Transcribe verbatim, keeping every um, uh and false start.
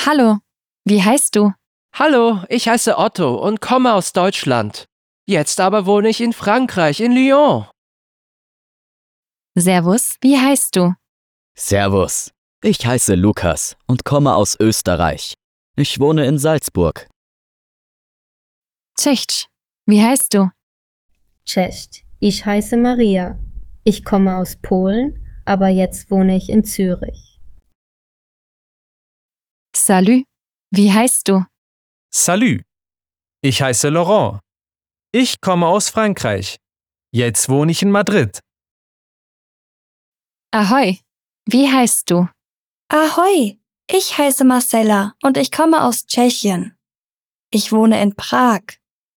Hallo, wie heißt du? Hallo, ich heiße Otto und komme aus Deutschland. Jetzt aber wohne ich in Frankreich, in Lyon. Servus, wie heißt du? Servus, ich heiße Lukas und komme aus Österreich. Ich wohne in Salzburg. Cześć, wie heißt du? Cześć, ich heiße Maria. Ich komme aus Polen, aber jetzt wohne ich in Zürich. Salut, wie heißt du? Salut, ich heiße Laurent. Ich komme aus Frankreich. Jetzt wohne ich in Madrid. Ahoi, wie heißt du? Ahoi, ich heiße Marcella und ich komme aus Tschechien. Ich wohne in Prag.